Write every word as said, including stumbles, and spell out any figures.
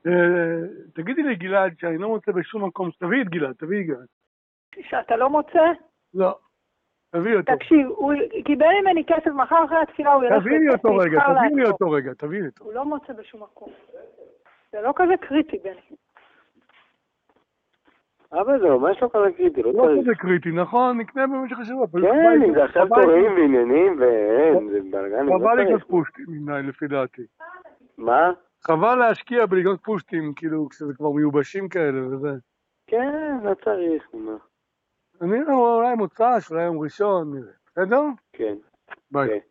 תגידי לי גלעד שאני לא מוצא בשום מקום, תביא את גלעד, תביא את גלעד. שאתה לא מוצא? לא, תביא אותו. תקשיב, הוא קיבל ממני כסף מחר אחרי התפילה, הוא ילך תביא לי אותו רגע, תביא לי אותו רגע, תביא לי אותו. הוא לא מוצא בשום מקום. זה לא כזה קריטי, בני. אבל זהו, מה יש לו כזה קריטי? לא כזה קריטי, נכון? נקנה במשך השבוע. כן, אם זה עכשיו תורים ועניינים ואין, זה בלגן. חבל לקנות פושטים, לפי דעתי. מה? חבל להשקיע בלקנות פושטים, כאילו, כשזה כבר מיובשים כאלה וזה. כן, לא צריך, מה. אני אולי מוצ"ש, אולי יום ראשון, בסדר? כן. ביי.